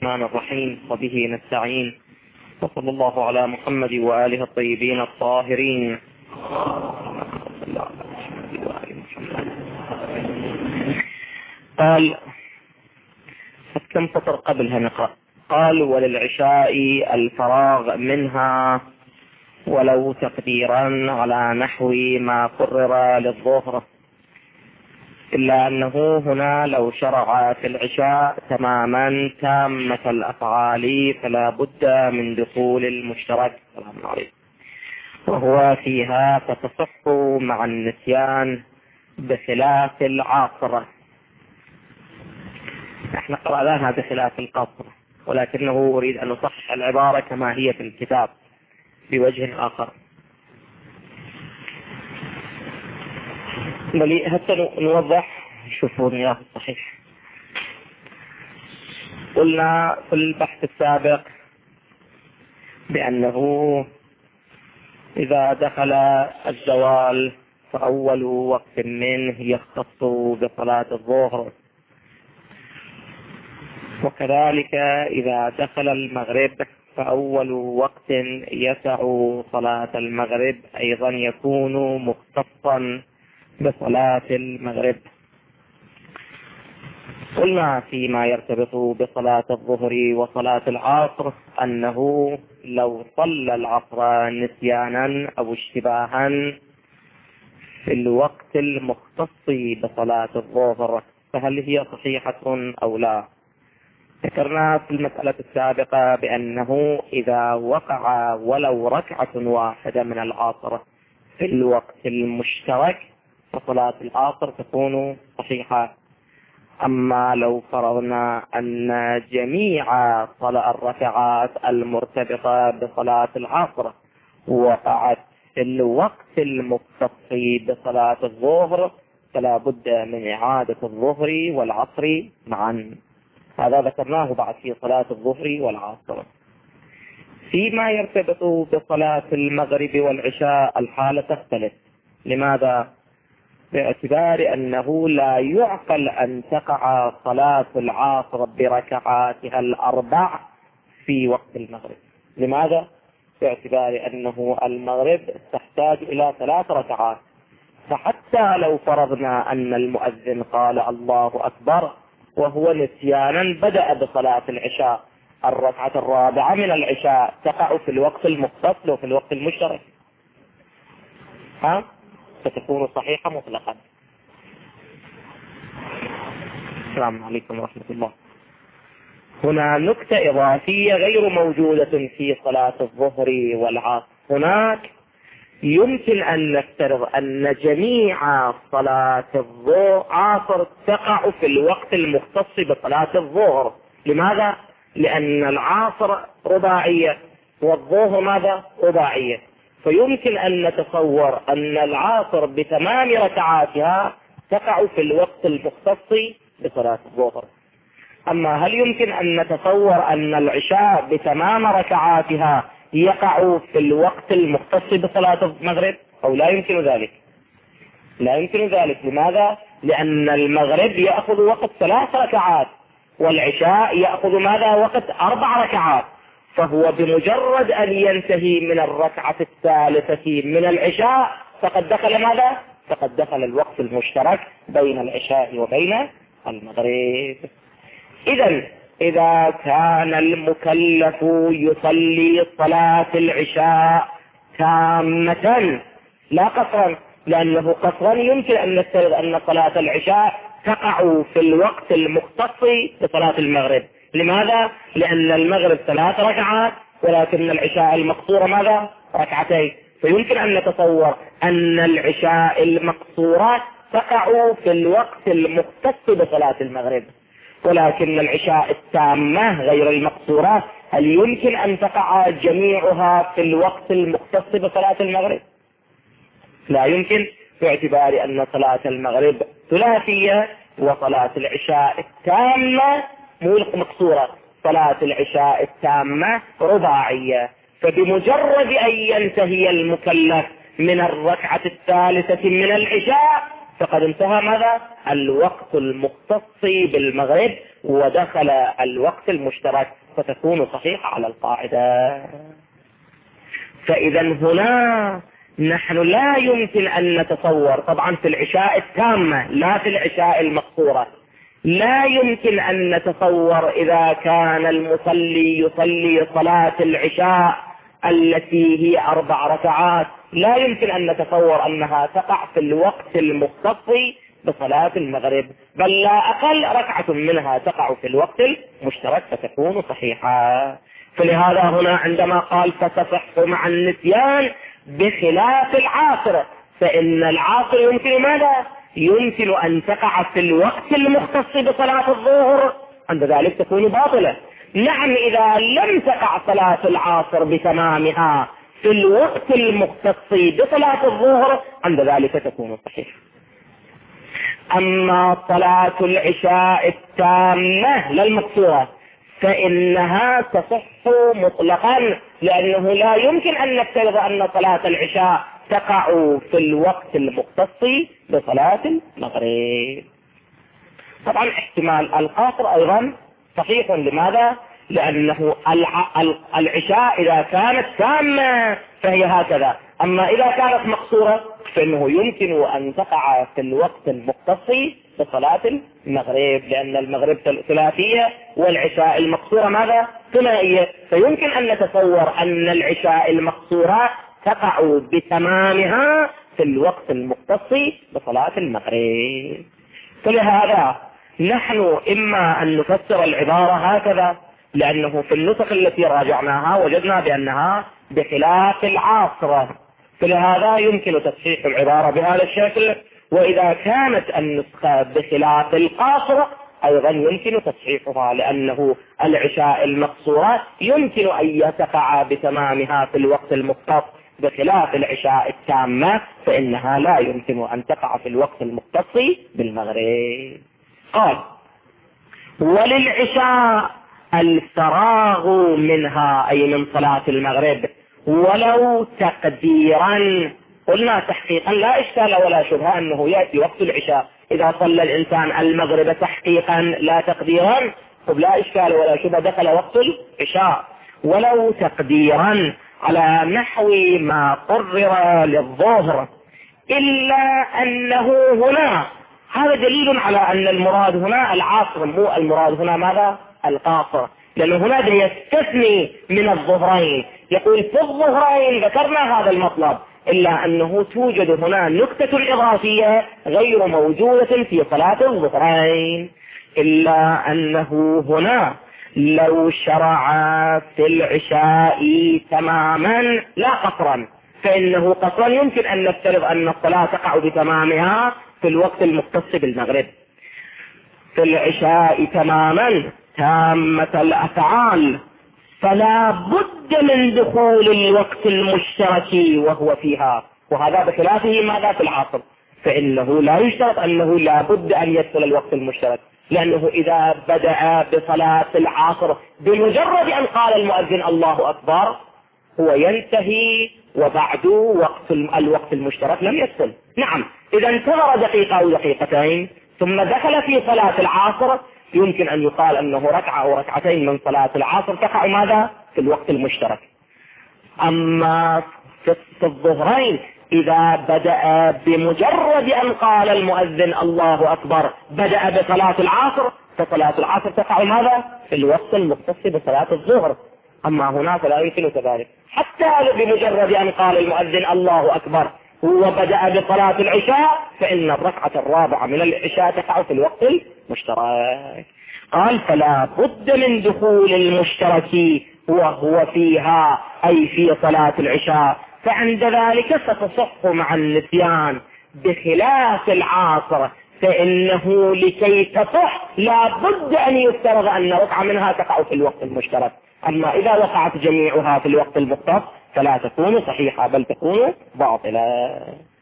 الرحمن الرحيم وبه نستعين، وصلى الله على محمد وآله الطيبين الطاهرين. قال كم سطر قبلها نقرأ؟ قال وللعشاء الفراغ منها ولو تقديرا على نحو ما قرر للظهر، إلا أنه هنا لو شرع في العشاء تماما تامة الأفعال فلا بد من دخول المشترك وهو فيها فتصح مع النسيان بخلاف العاصرة. احنا قرأناها بخلاف القصر، ولكنه أريد أن نصحح العبارة كما هي في الكتاب بوجه آخر. بل حتى نوضح شوفوا يا الصحيح. قلنا في البحث السابق بأنه إذا دخل الزوال فأول وقت منه يختص بصلاة الظهر، وكذلك إذا دخل المغرب فأول وقت يسع صلاة المغرب أيضا يكون مختصا بصلاة المغرب. قلنا فيما يرتبط بصلاة الظهر وصلاة العصر أنه لو صلى العصر نسيانا أو اشتباها في الوقت المختص بصلاة الظهر فهل هي صحيحة أو لا؟ ذكرنا في المسألة السابقة بأنه إذا وقع ولو ركعة واحدة من العصر في الوقت المشترك فصلاة العصر تكون صحيحة. أما لو فرضنا أن جميع الركعات المرتبطة بصلاة العصر وقعت في الوقت المختص بصلاة الظهر فلا بد من إعادة الظهر والعصر معا. هذا ذكرناه بعد في صلاة الظهر والعصر. فيما يرتبط بصلاة المغرب والعشاء الحالة تختلف. لماذا؟ باعتبار أنه لا يعقل أن تقع صلاة العصر بركعاتها الأربع في وقت المغرب. لماذا؟ باعتبار أنه المغرب تحتاج إلى 3 ركعات، فحتى لو فرضنا أن المؤذن قال الله أكبر وهو نسيانا بدأ بصلاة العشاء، الركعة الرابعة من العشاء تقع في الوقت المختص وفي الوقت المشترك، ستكون صحيحة مطلقا. السلام عليكم ورحمة الله. هنا نكتة إضافية غير موجودة في صلاة الظهر والعصر. هناك يمكن أن نفترض أن جميع صلاة العصر تقع في الوقت المختص بصلاة الظهر. لماذا؟ لأن العصر رباعية والظهر ماذا؟ رباعية، فيمكن أن نتصور أن العصر بتمام ركعاتها تقع في الوقت المختص بصلاة الظهر. أما هل يمكن أن نتصور أن العشاء بتمام ركعاتها يقع في الوقت المختص بصلاة المغرب أو لا يمكن ذلك؟ لا يمكن ذلك. لماذا؟ لأن المغرب يأخذ وقت 3 ركعات والعشاء يأخذ ماذا؟ وقت 4 ركعات، فهو بمجرد أن ينتهي من الركعة الثالثة من العشاء فقد دخل ماذا؟ فقد دخل الوقت المشترك بين العشاء وبين المغرب. إذا كان المكلف يصلي صلاة العشاء تامة لا قصرا، لأنه قصرا يمكن أن نفترض أن صلاة العشاء تقع في الوقت المختص بصلاة المغرب. لماذا؟ لأن المغرب 3 ركعات ولكن العشاء المقصورة ماذا؟ 2. فيمكن أن نتصور أن العشاء المقصورة تقع في الوقت المختص بصلاة المغرب، ولكن العشاء التامة غير المقصورة هل يمكن أن تقع جميعها في الوقت المختص بصلاة المغرب؟ لا يمكن، باعتبار أن صلاة المغرب ثلاثية وصلاة العشاء التامة مو مقصورة، صلاة العشاء التامة رباعية. فبمجرد أن ينتهي المكلف من الركعة الثالثة من العشاء فقد انتهى ماذا؟ الوقت المختص بالمغرب، ودخل الوقت المشترك فتكون صحيحة على القاعدة. فإذا هنا نحن لا يمكن أن نتصور، طبعا في العشاء التامة لا في العشاء المقصورة، لا يمكن أن نتصور إذا كان المصلي يصلي صلاة العشاء التي هي 4 ركعات، لا يمكن أن نتصور أنها تقع في الوقت المختص بصلاة المغرب، بل لا أقل ركعة منها تقع في الوقت المشترك فتكون صحيحة. فلهذا هنا عندما قال فتصح مع النسيان بخلاف العاصر، فإن العاصر يمكن ماذا؟ يمكن أن تقع في الوقت المختص بصلاة الظهر، عند ذلك تكون باطلة. نعم إذا لم تقع صلاة العصر بتمامها في الوقت المختص بصلاة الظهر عند ذلك تكون صحيحة. أما صلاة العشاء التامة لا المقصورة فإنها تصح مطلقا، لأنه لا يمكن أن نفترض أن صلاة العشاء تقع في الوقت المختص بصلاة المغرب. طبعا احتمال القاصر أيضا صحيح. لماذا؟ لأنه العشاء إذا كانت تامة فهي هكذا، أما إذا كانت مقصورة فإنه يمكن أن تقع في الوقت المختص بصلاة المغرب، لأن المغرب ثلاثية والعشاء المقصورة ماذا؟ ثنائية، فيمكن أن نتصور أن العشاء المقصورة تقع بتمامها في الوقت المختص بصلاة المغرب. فلهذا نحن إما أن نفسر العبارة هكذا، لأنه في النسخ التي راجعناها وجدنا بأنها بخلاف العاصرة، فلهذا يمكن تصحيح العبارة بهذا الشكل. وإذا كانت النسخة بخلاف القاصرة أيضا يمكن تصحيحها، لأنه العشاء المقصورة يمكن أن تقع بتمامها في الوقت المختص بخلاف العشاء التامة فإنها لا يمكن أن تقع في الوقت المختص بالمغرب. قال وللعشاء الفراغ منها أي من صلاة المغرب ولو تقديرا. قلنا تحقيقا لا إشكال ولا شبهة أنه يأتي وقت العشاء إذا صلى الإنسان المغرب تحقيقا لا تقديرا، لا إشكال ولا شبهة دخل وقت العشاء. ولو تقديرا على نحو ما قرر للظهر، إلا أنه هنا هذا دليل على أن المراد هنا العاصر، مو المراد هنا ماذا؟ القاصر، لأنه هنا يستثني من الظهرين، يقول في الظهرين ذكرنا هذا المطلب، إلا أنه توجد هنا نكتة إضافية غير موجودة في صلاة الظهرين، إلا أنه هنا لو شرع في العشاء تماما لا قصرا، فإنه قصرا يمكن أن نفترض أن الصلاة تقع بتمامها في الوقت المختص بالمغرب. في العشاء تماما تامة الأفعال فلا بد من دخول الوقت المشترك وهو فيها، وهذا بخلافه ماذا في العصر، فإنه لا يشترط أنه لا بد أن يدخل الوقت المشترك، لأنه إذا بدأ بصلاة العصر بمجرد أن قال المؤذن الله أكبر هو ينتهي وبعد الوقت المشترك لم يدخل. نعم إذا انتظر دقيقة أو دقيقتين ثم دخل في صلاة العصر يمكن أن يقال أنه ركعة أو ركعتين من صلاة العصر تقع ماذا؟ في الوقت المشترك. أما في الظهرين إذا بدأ بمجرد أن قال المؤذن الله أكبر بدأ بصلاة العصر فصلاة العصر تقع ماذا؟ في الوقت المختص بصلاة الظهر. أما هنا فلا يمكن كذلك، حتى بمجرد أن قال المؤذن الله أكبر هو بدأ بصلاة العشاء فإن الركعة الرابعة من العشاء تقع في الوقت المشترك. قال فلا بد من دخول المشترك وهو فيها أي في صلاة العشاء، فعند ذلك ستصح مع النسيان بخلاف العاصر، فإنه لكي تصح لا بد أن يفترض أن ركعة منها تقع في الوقت المشترك، أما إذا وقعت جميعها في الوقت المختص فلا تكون صحيحة بل تكون باطلة.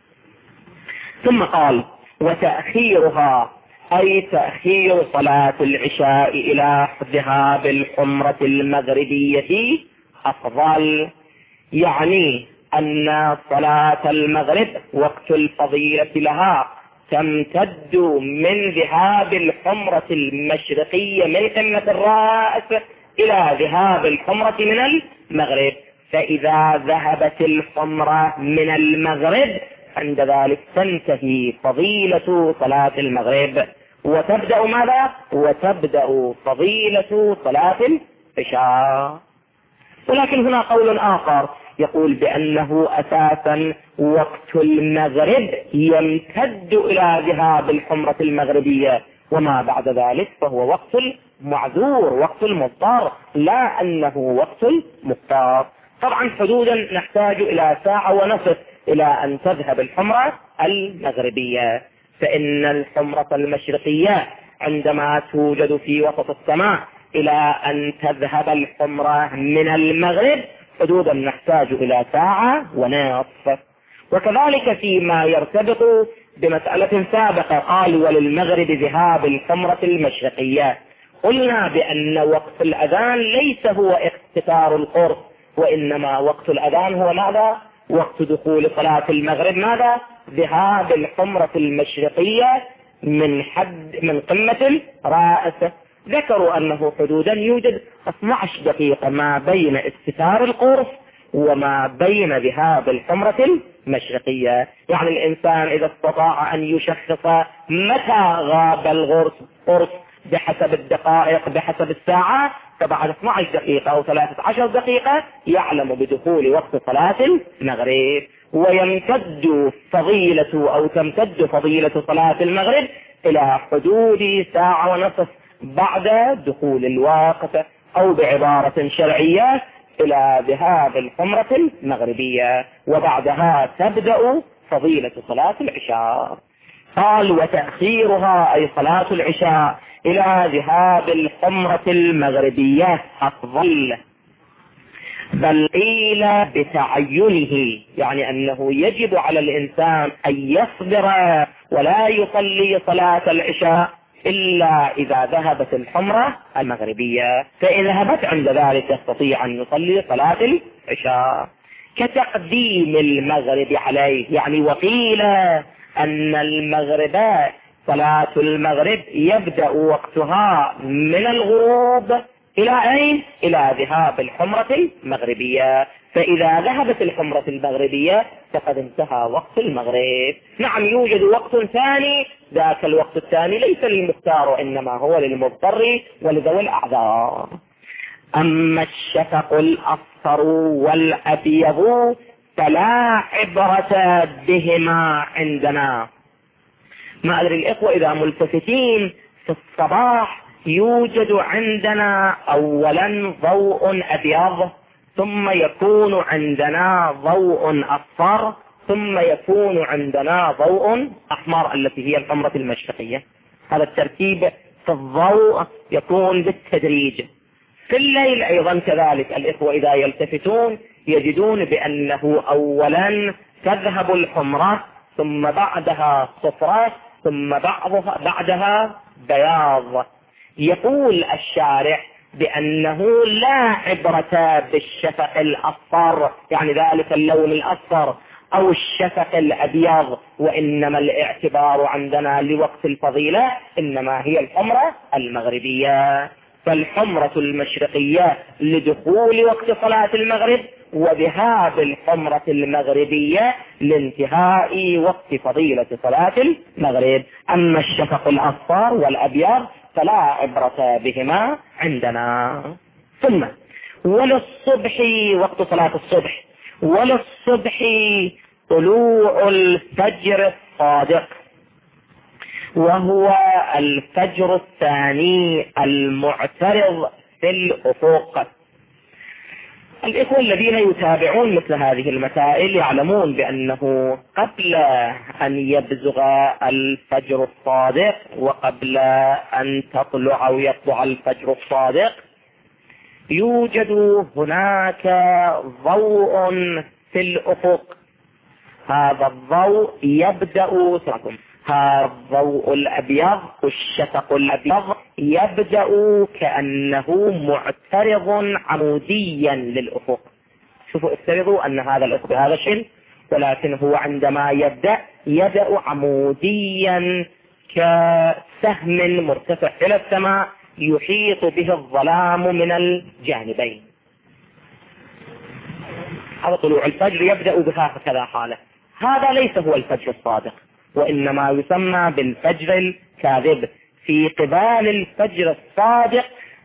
ثم قال وتأخيرها أي تأخير صلاة العشاء إلى ذهاب الحمرة المغربية أفضل، يعني أن صلاة المغرب وقت الفضيلة لها تمتد من ذهاب الحمرة المشرقية من قمة الرأس إلى ذهاب الحمرة من المغرب. فإذا ذهبت الحمرة من المغرب عند ذلك تنتهي فضيلة صلاة المغرب، وتبدأ ماذا؟ وتبدأ فضيلة صلاة العشاء. ولكن هنا قول آخر يقول بأنه أساسا وقت المغرب يمتد إلى ذهاب الحمرة المغربية، وما بعد ذلك فهو وقت المعذور، وقت المضطر، لا أنه وقت المختار. طبعا حدودا نحتاج إلى ساعة ونصف إلى أن تذهب الحمرة المغربية، فإن الحمرة المشرقية عندما توجد في وسط السماء إلى أن تذهب الحمرة من المغرب حدودا نحتاج إلى ساعة ونصف. وكذلك فيما يرتبط بمسألة سابقة قال وللمغرب ذهاب الحمرة المشرقية، قلنا بأن وقت الأذان ليس هو اقتتار القرص، وإنما وقت الأذان هو ماذا؟ وقت دخول صلاة المغرب ماذا؟ ذهاب الحمرة المشرقية من قمة الرأس. ذكروا أنه حدودا يوجد 12 دقيقة ما بين استتار القرص وما بين ذهاب الحمرة المشرقية. يعني الإنسان إذا استطاع أن يشخص متى غاب القرص بحسب الدقائق بحسب الساعة، فبعد 12 دقيقة أو 13 دقيقة يعلم بدخول وقت صلاة المغرب، ويمتد تمتد فضيلة صلاة المغرب إلى حدود ساعة ونصف بعد دخول الوقت، أو بعبارة شرعية إلى ذهاب الحمرة المغربية، وبعدها تبدأ فضيلة صلاة العشاء. قال وتأخيرها أي صلاة العشاء إلى ذهاب الحمرة المغربية أفضل، بل قيل بتعينه، يعني أنه يجب على الإنسان أن يصبر ولا يصلي صلاة العشاء إلا إذا ذهبت الحمرة المغربية، فإن ذهبت عند ذلك يستطيع أن يصلي صلاة العشاء كتقديم المغرب عليه. يعني وقيل أن المغرب صلاة المغرب يبدأ وقتها من الغروب إلى أين؟ إلى ذهاب الحمرة المغربية، فإذا ذهبت الحمرة المغربية فقد انتهى وقت المغرب. نعم يوجد وقت ثاني، ذاك الوقت الثاني ليس للمختار إنما هو للمضطر ولذوي الأعذار. أما الشفق الأصفر والأبيض فلا عبرة بهما عندنا. ما أدري الإخوة إذا ملتفتين في الصباح يوجد عندنا أولا ضوء أبيض، ثم يكون عندنا ضوء أصفر، ثم يكون عندنا ضوء أحمر التي هي الحمرة المشرقية. هذا الترتيب في الضوء يكون بالتدريج. في الليل أيضا كذلك الإخوة إذا يلتفتون يجدون بأنه أولا تذهب الحمرة، ثم بعدها صفرة، ثم بعدها بياض. يقول الشارع بأنه لا عبرة بالشفق الأصفر، يعني ذلك اللون الأصفر أو الشفق الأبيض، وإنما الاعتبار عندنا لوقت الفضيلة إنما هي الحمرة المغربية. فالحمرة المشرقية لدخول وقت صلاة المغرب، وذهاب الحمرة المغربية لانتهاء وقت فضيلة صلاة المغرب. أما الشفق الأصفر والأبيض فلا عبرة بهما عندنا. ثم وللصبح وقت صلاة الصبح، وللصبح طلوع الفجر الصادق، وهو الفجر الثاني المعترض في الأفق. الإخوة الذين يتابعون مثل هذه المسائل يعلمون بأنه قبل أن يبزغ الفجر الصادق وقبل أن تطلع أو يطلع الفجر الصادق يوجد هناك ضوء في الأفق. هذا الضوء يبدأ هذا الضوء الأبيض والشفق الأبيض يبدأ كأنه معترض عموديا للأفق. شوفوا افترضوا أن هذا الأفق هذا شيء، ولكن هو عندما يبدأ يبدأ عموديا كسهم مرتفع إلى السماء يحيط به الظلام من الجانبين. هذا طلوع الفجر يبدأ بهكذا حالة. هذا ليس هو الفجر الصادق، وإنما يسمى بالفجر الكاذب في قبال الفجر الصادق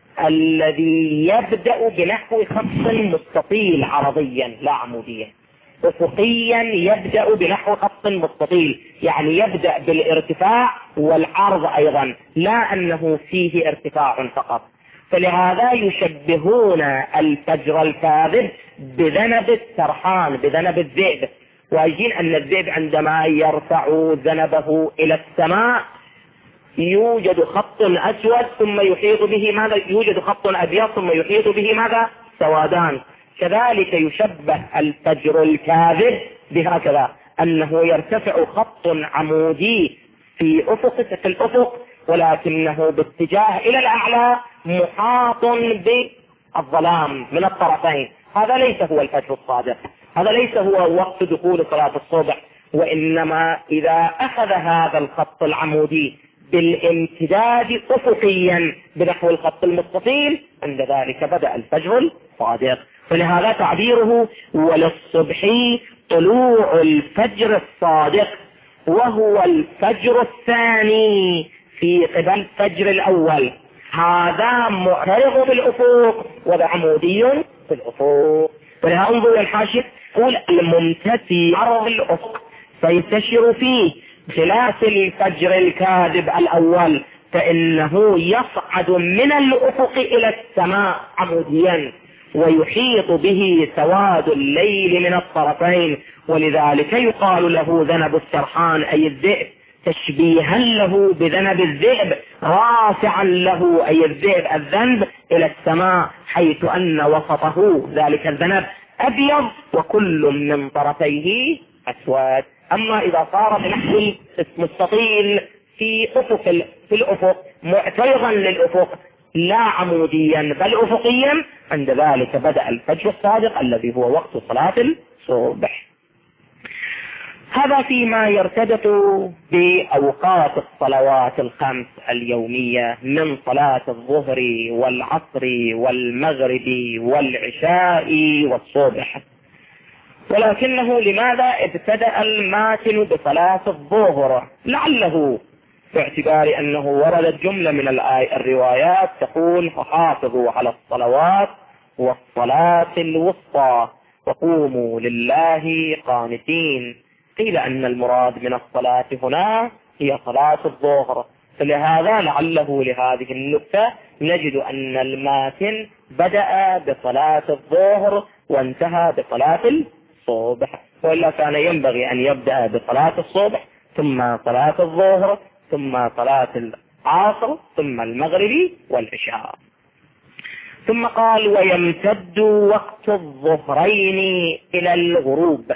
الذي يبدأ بنحو خط مستطيل عرضيا لا عموديا، افقيا يبدأ بنحو خط مستطيل، يعني يبدأ بالارتفاع والعرض ايضا، لا انه فيه ارتفاع فقط. فلهذا يشبهون الفجر الكاذب بذنب السرحان، بذنب الذئب، واجين ان الذئب عندما يرفع ذنبه الى السماء يوجد خط اسود ثم يحيط به ماذا؟ يوجد خط ابيض ثم يحيط به ماذا؟ سوادان. كذلك يشبه الفجر الكاذب بهكذا، انه يرتفع خط عمودي في الافق ولكنه باتجاه الى الاعلى محاط بالظلام من الطرفين. هذا ليس هو الفجر الصادق، هذا ليس هو وقت دخول صلاة الصبح، وانما اذا اخذ هذا الخط العمودي بالامتداد افقيا بنحو الخط المستطيل عند ذلك بدأ الفجر الصادق. فلهذا تعبيره وللصبح طلوع الفجر الصادق، وهو الفجر الثاني في قبل الفجر الأول. هذا معترض بالأفق وذا عمودي في الأفق. ولهذا انظر الحاشية يقول الممتثي عرض الأفق فينتشر فيه خلاف الفجر الكاذب الأول، فإنه يصعد من الأفق إلى السماء عموديا ويحيط به سواد الليل من الطرفين، ولذلك يقال له ذنب السرحان أي الذئب، تشبيها له بذنب الذئب، رافعا له أي الذئب الذنب إلى السماء، حيث أن وسطه ذلك الذنب أبيض وكل من طرفيه أسود. أما إذا صار بنحو مستطيل في الأفق معترضا للأفق لا عموديا بل أفقيا، عند ذلك بدأ الفجر الصادق الذي هو وقت صلاة الصبح. هذا فيما يرتبط بأوقات الصلوات الخمس اليومية من صلاة الظهر والعصر والمغرب والعشاء والصبح. ولكنه لماذا ابتدأ الماتن بصلاة الظهر؟ لعله باعتبار أنه وردت جملة من الروايات تقول فحافظوا على الصلوات والصلاة الوسطى وقوموا لله قانتين. قيل أن المراد من الصلاة هنا هي صلاة الظهر، فلهذا لعله لهذه النكتة نجد أن الماتن بدأ بصلاة الظهر وانتهى بصلاة الصبح، وإلا كان ينبغي أن يبدأ بصلاة الصبح ثم صلاة الظهر ثم صلاة العصر ثم المغرب والعشاء. ثم قال ويمتد وقت الظهرين إلى الغروب.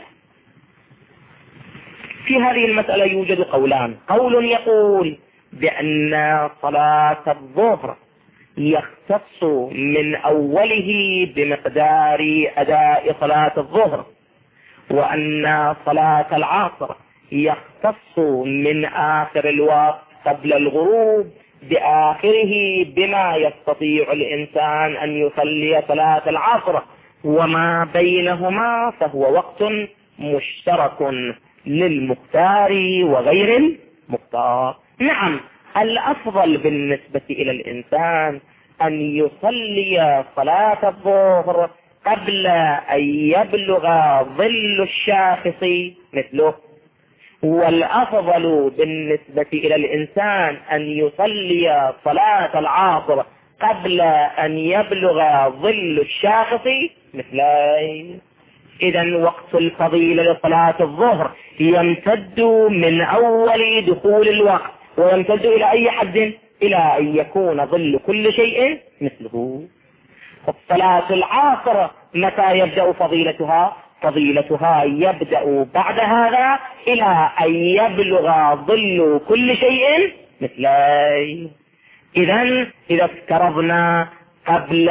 في هذه المسألة يوجد قولان، قول يقول بأن صلاة الظهر يختص من أوله بمقدار أداء صلاة الظهر، وأن صلاة العصر يختص من آخر الوقت قبل الغروب بآخره بما يستطيع الإنسان أن يصلي صلاة العصر، وما بينهما فهو وقت مشترك للمختار وغير المختار. نعم، الأفضل بالنسبة إلى الإنسان أن يصلي صلاة الظهر قبل أن يبلغ ظل الشاخص مثله، والأفضل بالنسبة إلى الإنسان أن يصلي صلاة العصر قبل أن يبلغ ظل الشاخص مثله. إذن وقت الفضيلة لصلاة الظهر يمتد من أول دخول الوقت ويمتد إلى أي حد؟ إلى أن يكون ظل كل شيء مثله. صلاة العصر متى يبدأ فضيلتها؟ فضيلتها يبدأ بعد هذا إلى أن يبلغ ظل كل شيء مثله. إذا افترضنا قبل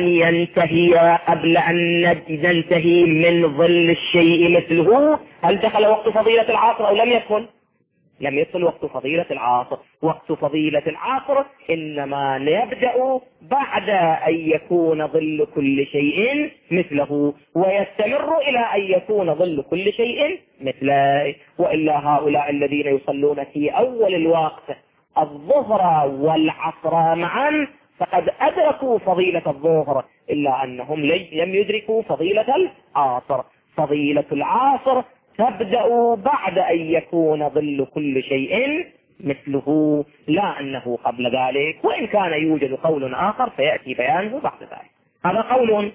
أن ننتهي من ظل الشيء مثله، هل دخل وقت فضيلة العصر أو لم يدخل؟ لم يدخل وقت فضيلة العصر. وقت فضيلة العصر إنما يبدأ بعد أن يكون ظل كل شيء مثله، ويستمر إلى أن يكون ظل كل شيء مثله. وإلا هؤلاء الذين يصلون في أول الوقت الظهر والعصر معا فقد أدركوا فضيلة الظهر، إلا أنهم لم يدركوا فضيلة العصر. فضيلة العصر تبدأ بعد أن يكون ظل كل شيء مثله، لا أنه قبل ذلك، وإن كان يوجد قول آخر فيأتي بيانه بعد ذلك. هذا قول.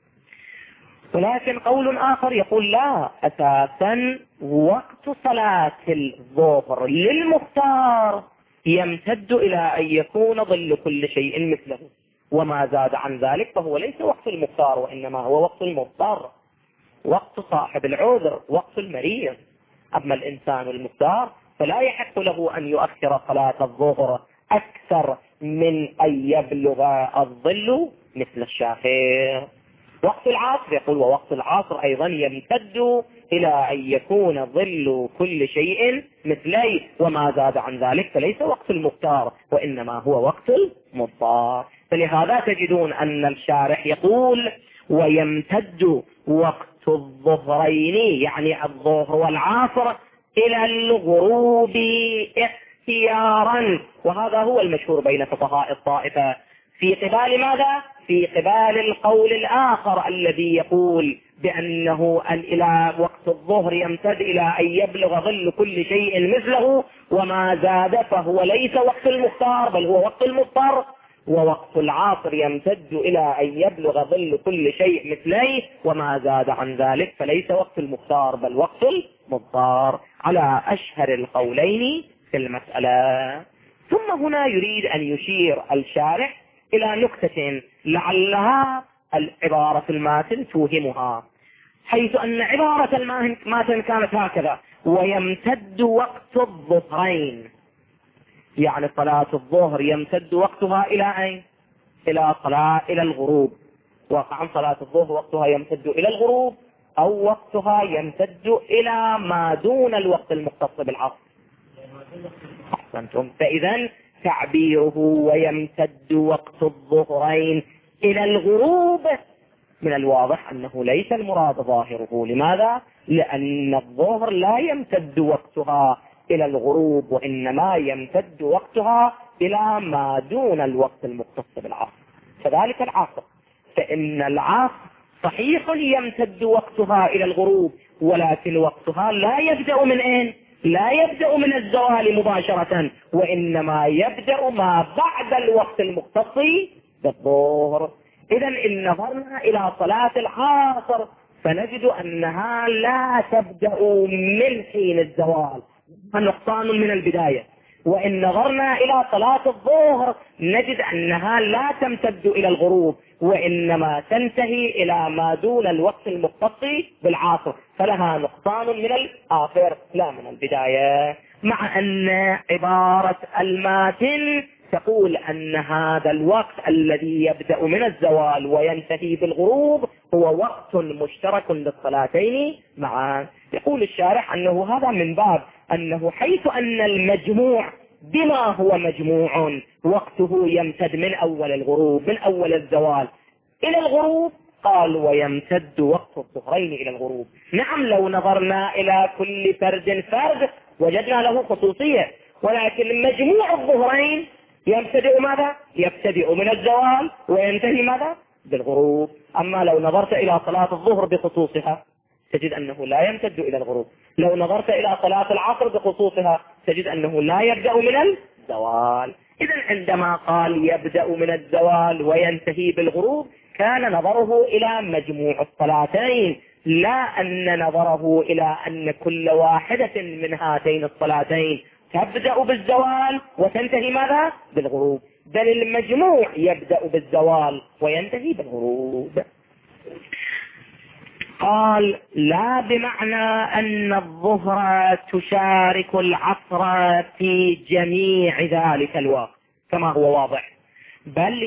ولكن قول آخر يقول لا، أساسا وقت صلاة الظهر للمختار يمتد إلى أن يكون ظل كل شيء مثله، وما زاد عن ذلك فهو ليس وقت المختار، وإنما هو وقت المضطر، وقت صاحب العذر، وقت المريض. أما الإنسان المختار فلا يحق له أن يؤخر صلاة الظهر أكثر من أن يبلغ الظل مثل الشاخير. وقت العصر يقول ووقت العصر أيضا يمتد إلى أن يكون ظل كل شيء مثليه، وما زاد عن ذلك فليس وقت المختار، وإنما هو وقت المضطر. فلهذا تجدون أن الشارح يقول ويمتد وقت الظهرين، يعني الظهر والعصر، إلى الغروب اختيارا. وهذا هو المشهور بين فقهاء الطائفة في قبال ماذا؟ في قبال القول الآخر الذي يقول بأنه إلى وقت الظهر يمتد إلى أن يبلغ ظل كل شيء مثله، وما زاد فهو ليس وقت المختار بل هو وقت المضطر. ووقت العصر يمتد إلى أن يبلغ ظل كل شيء مثليه، وما زاد عن ذلك فليس وقت المختار بل وقت المضطر، على أشهر القولين في المسألة. ثم هنا يريد أن يشير الشارح إلى نكتة لعلها العبارة الماتن توهمها، حيث أن عبارة الماتن كانت هكذا: ويمتد وقت الظهرين، يعني صلاة الظهر يمتد وقتها إلى أين؟ إلى الغروب. وقعا صلاة الظهر وقتها يمتد إلى الغروب، أو وقتها يمتد إلى ما دون الوقت المختص بالعصر. أحسنتم. فإذا تعبيره ويمتد وقت الظهرين إلى الغروب من الواضح أنه ليس المراد ظاهره. لماذا؟ لأن الظهر لا يمتد وقتها إلى الغروب، وإنما يمتد وقتها إلى ما دون الوقت المختص بالعصر. كذلك العصر، فإن العصر صحيح يمتد وقتها إلى الغروب، ولكن وقتها لا يبدأ من أين؟ لا يبدأ من الزوال مباشرة، وإنما يبدأ ما بعد الوقت المختص بالظهر. إذا إن نظرنا إلى صلاة العصر فنجد أنها لا تبدأ من حين الزوال، نقصان من البداية. وإن نظرنا إلى صلاة الظهر نجد أنها لا تمتد إلى الغروب، وإنما تنتهي إلى ما دون الوقت المختص بالعصر، فلها نقصان من الآخر لا من البداية. مع أن عبارة الماتن تقول أن هذا الوقت الذي يبدأ من الزوال وينتهي بالغروب هو وقت مشترك للصلاتين معا. يقول الشارح أنه هذا من باب أنه حيث أن المجموع بما هو مجموع وقته يمتد من أول الغروب، من أول الزوال إلى الغروب، قال ويمتد وقت الظهرين إلى الغروب. نعم، لو نظرنا إلى كل فرد وجدنا له خصوصية، ولكن مجموع الظهرين يبتدئ ماذا؟ يبتدئ من الزوال وينتهي ماذا؟ بالغروب. أما لو نظرت إلى صلاة الظهر بخصوصها تجد أنه لا يمتد إلى الغروب. لو نظرت إلى صلاة العصر بخصوصها تجد أنه لا يبدأ من الزوال. إذن عندما قال يبدأ من الزوال وينتهي بالغروب كان نظره إلى مجموع الصلاتين، لا أن نظره إلى أن كل واحدة من هاتين الصلاتين تبدأ بالزوال وتنتهي ماذا؟ بالغروب، بل المجموع يبدأ بالزوال وينتهي بالغروب. قال لا بمعنى أن الظهر تشارك العصر في جميع ذلك الوقت كما هو واضح، بل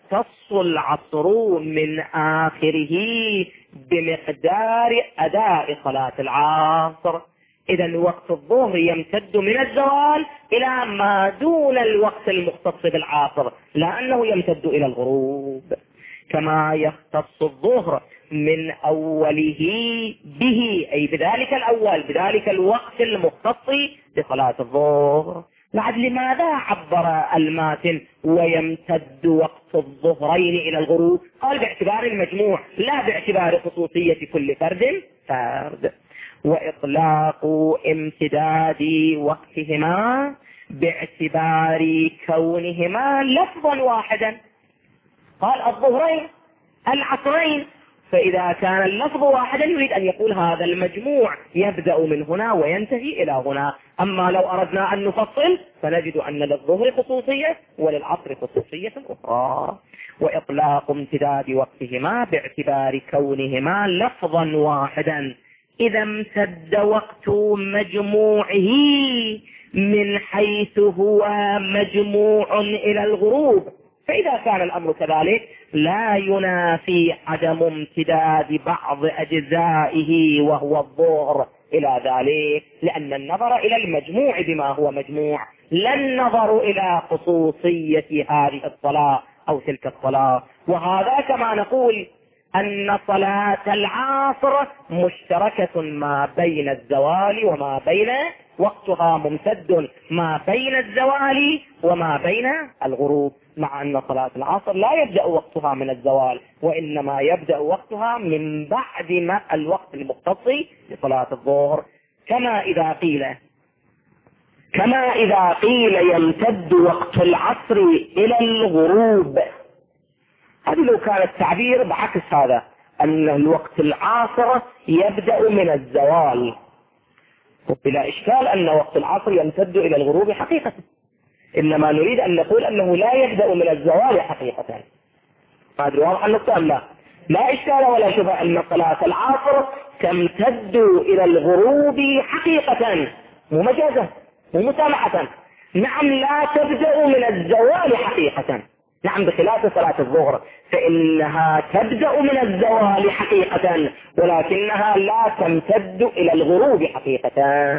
يختص العصر من آخره بمقدار أداء صلاة العصر. إذا وقت الظهر يمتد من الزوال إلى ما دون الوقت المختص بالعصر، لا أنه يمتد إلى الغروب. كما يختص الظهر من أوله به، أي بذلك الأول، بذلك الوقت المختص بصلاة الظهر. بعد لماذا عبر الماتن ويمتد وقت الظهرين إلى الغروب؟ قال باعتبار المجموع لا باعتبار خصوصية كل فرد. وإطلاق امتداد وقتهما باعتبار كونهما لفظا واحدا. قال الظهرين العصرين، فإذا كان اللفظ واحدا يريد أن يقول هذا المجموع يبدأ من هنا وينتهي إلى هنا. أما لو أردنا أن نفصل فنجد أن للظهر خصوصية وللعصر خصوصية أخرى. وإطلاق امتداد وقتهما باعتبار كونهما لفظا واحدا إذا امتد وقت مجموعه من حيث هو مجموع إلى الغروب. فإذا كان الأمر كذلك لا ينافي عدم امتداد بعض أجزائه وهو الظهر إلى ذلك، لأن النظر إلى المجموع بما هو مجموع، لا النظر إلى خصوصية هذه الصلاة أو تلك الصلاة. وهذا كما نقول أن صلاة العصر مشتركة ما بين الزوال وما بين وقتها ممتد ما بين الزوال وما بين الغروب، مع أن صلاة العصر لا يبدأ وقتها من الزوال، وإنما يبدأ وقتها من بعد ما الوقت المختص لصلاة الظهر. كما إذا قيل يمتد وقت العصر إلى الغروب، هذا لو كان التعبير بعكس هذا، أن الوقت العصر يبدأ من الزوال، بلا إشكال أن وقت العصر يمتد إلى الغروب حقيقة، إنما نريد أن نقول أنه لا يبدأ من الزوال حقيقة. هذا واضح النقطة أم لا؟ لا إشكال ولا شبهة أن صلاة العصر تمتد إلى الغروب حقيقة، مو مجازا مو مسامحة. نعم لا تبدأ من الزوال حقيقة، نعم بخلاف صلاة الظهر فإنها تبدأ من الزوال حقيقة ولكنها لا تمتد إلى الغروب حقيقة.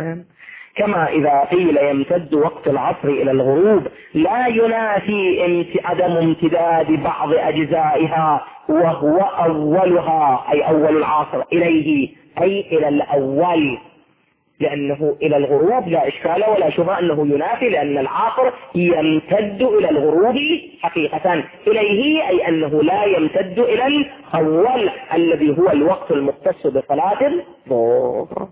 كما إذا قيل يمتد وقت العصر إلى الغروب لا ينافي عدم امتداد بعض أجزائها وهو أولها، أي أول العصر إليه، أي إلى الأول، لأنه إلى الغروب لا إشكال ولا شبهة أنه ينافي، لأن العصر يمتد إلى الغروب حقيقة، إليه أي أنه لا يمتد إلى الأول الذي هو الوقت المختص بصلاة الظهر.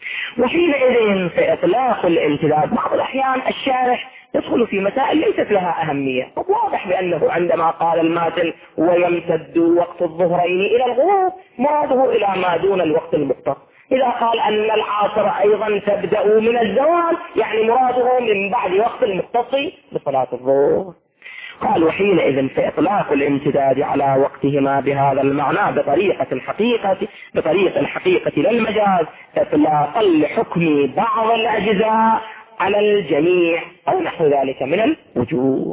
وحينئذ في إطلاق الامتداد بعض الأحيان الشارح يدخل في مسائل ليست لها أهمية. واضح بأنه عندما قال الماتن ويمتد وقت الظهرين إلى الغروب مراده إلى ما دون الوقت المختص. إذا قال أن العصر أيضا تبدأ من الزوال يعني مراده من بعد وقت المختص بصلاة الظهر. قال وحينئذ في إطلاق الامتداد على وقتهما بهذا المعنى بطريقة الحقيقة لا المجاز إطلاقا لحكم بعض الأجزاء على الجميع أو نحو ذلك من الوجوه.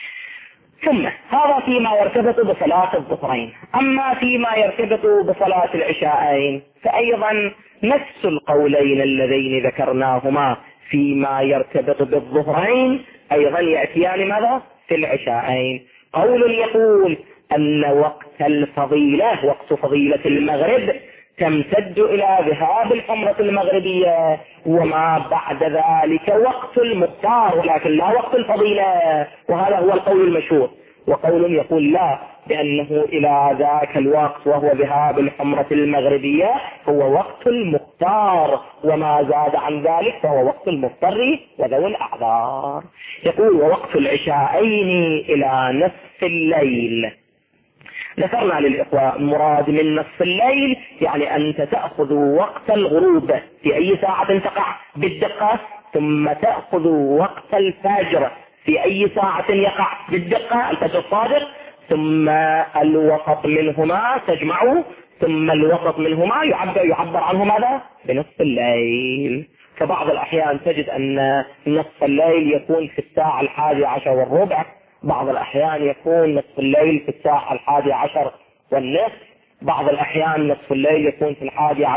ثم هذا فيما يرتبط بصلاة الظهرين. أما فيما يرتبط بصلاة العشاءين فأيضا نفس القولين اللذين ذكرناهما فيما يرتبط بالظهرين أيضا يأتيان ماذا؟ في العشاءين. قول يقول أن وقت الفضيلة، وقت فضيلة المغرب تمتد إلى ذهاب الحمرة المغربية، وما بعد ذلك وقت المختار ولكن لا وقت الفضيلة، وهذا هو القول المشهور. وقول يقول لا، بأنه إلى ذاك الوقت وهو ذهاب الحمرة المغربية هو وقت المختار، وما زاد عن ذلك فهو وقت المضطر وذوي الأعذار. يقول ووقت العشاءين إلى نصف الليل. ذكرنا للإخوة مراد من نصف الليل يعني أنت تأخذ وقت الغروب في أي ساعة تقع بالدقة، ثم تأخذ وقت الفجر في أي ساعة يقع بالدقة، الفجر الصادق، ثم الوسط منهما تجمعه، ثم الوسط منهما يعبر عنه ماذا؟ بنصف الليل. فبعض الأحيان تجد أن نصف الليل يكون في الساعة 11:15، بعض الأحيان يكون نصف الليل في الساعة 11:30، بعض الأحيان نصف الليل يكون في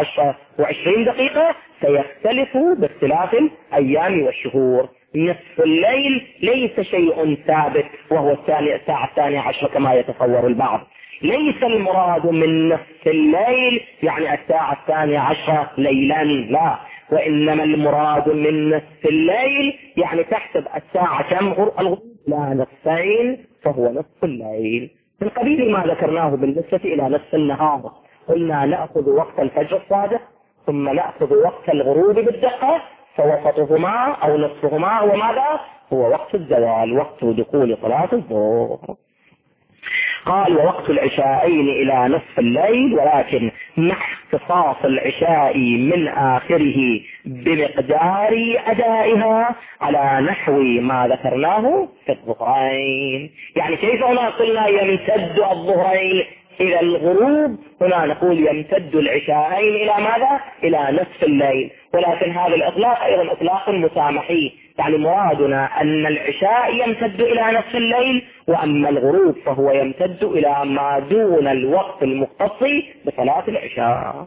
11:20، سيختلف باختلاف الأيام والشهور. نصف الليل ليس شيء ثابت وهو الساعة 12 كما يتصور البعض. ليس المراد من نصف الليل يعني الساعة 12 ليلا، لا، وإنما المراد من نصف الليل يعني تحسب الساعة كم الغروب، لا نصفين فهو نصف الليل. من قبيل ما ذكرناه بالنسبة إلى نصف النهار، قلنا نأخذ وقت الفجر الصادق ثم نأخذ وقت الغروب بالدقة، فوسطهما أو نصفهما هو ماذا؟ هو وقت الزوال، وقت دخول صلاة الظهر. قال ووقت العشاءين إلى نصف الليل، ولكن مع اختصاص العشاء من آخره بمقدار أدائها على نحو ما ذكرناه في الظهرين. يعني كيف هنا قلنا يمتد الظهرين إلى الغروب، هنا نقول يمتد العشاءين إلى ماذا؟ إلى نصف الليل. ولكن هذا الإطلاق أيضا إطلاق مسامحي، يعني مرادنا أن العشاء يمتد إلى نصف الليل، وأما الغروب فهو يمتد إلى ما دون الوقت المختص بصلاة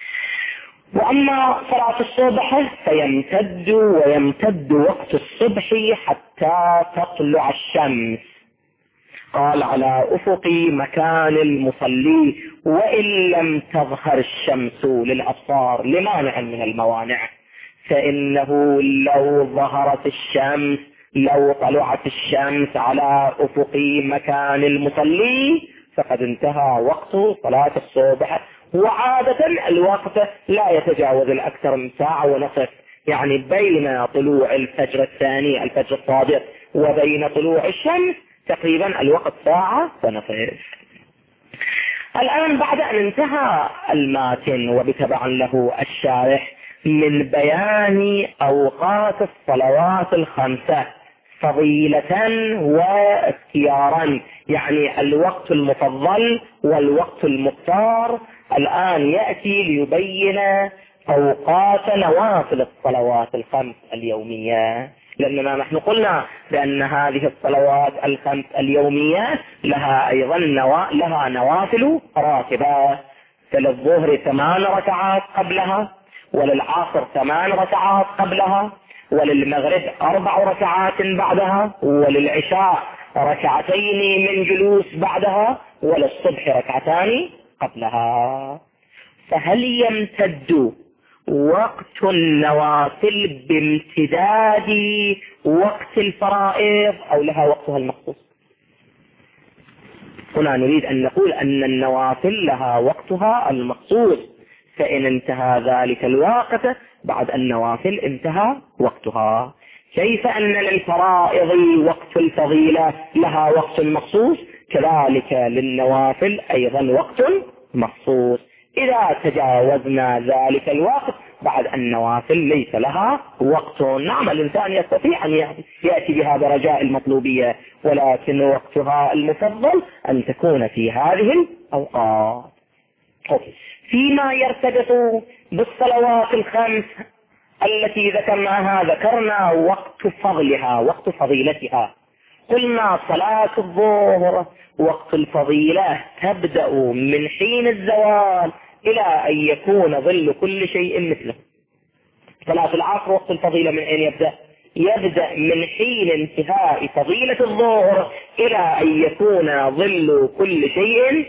وأما صلاة الصبح فيمتد ويمتد وقت الصبح حتى تطلع الشمس. قال على أفق مكان المصلي وإن لم تظهر الشمس للأبصار لمانع من الموانع، فإنه لو ظهرت الشمس، لو طلعت الشمس على أفق مكان المصلي فقد انتهى وقت صلاة الصبح. وعادة الوقت لا يتجاوز الأكثر من ساعة ونصف، يعني بين طلوع الفجر الثاني الفجر الصادق وبين طلوع الشمس تقريبا الوقت ساعة ونصف. الآن بعد أن انتهى الماتن وبتبع له الشارح من بيان أوقات الصلوات الخمسة فضيلة واختيارا، يعني الوقت المفضل والوقت المختار، الآن يأتي ليبين أوقات نوافل الصلوات الخمس اليومية. لأننا نحن قلنا بأن هذه الصلوات الخمس اليومية لها أيضا لها نوافل راتبة، فللظهر 8 ركعات قبلها، وللعصر 8 ركعات قبلها، وللمغرب 4 ركعات بعدها، وللعشاء 2 من جلوس بعدها، وللصبح 2 قبلها. فهل يمتد وقت النوافل بامتداد وقت الفرائض أو لها وقتها المخصوص؟ هنا نريد أن نقول أن النوافل لها وقتها المخصوص، فإن انتهى ذلك الوقت بعد النوافل انتهى وقتها. كيف أن للفرائض وقت الفضيلة لها وقت مخصوص، كذلك للنوافل أيضا وقت مخصوص. إذا تجاوزنا ذلك الوقت بعد النوافل ليس لها وقت. نعم الإنسان يستطيع أن يأتي بها برجاء المطلوبية، ولكن وقتها المفضل أن تكون في هذه الأوقات. فيما يرتبط بالصلوات الخمس التي ذكرناها، ذكرنا وقت فضلها وقت فضيلتها. قلنا صلاة الظهر وقت الفضيلة تبدأ من حين الزوال إلى أن يكون ظل كل شيء مثله. صلاة العصر وقت الفضيلة من أين يبدأ؟ يبدأ من حين انتهاء فضيلة الظهر إلى أن يكون ظل كل شيء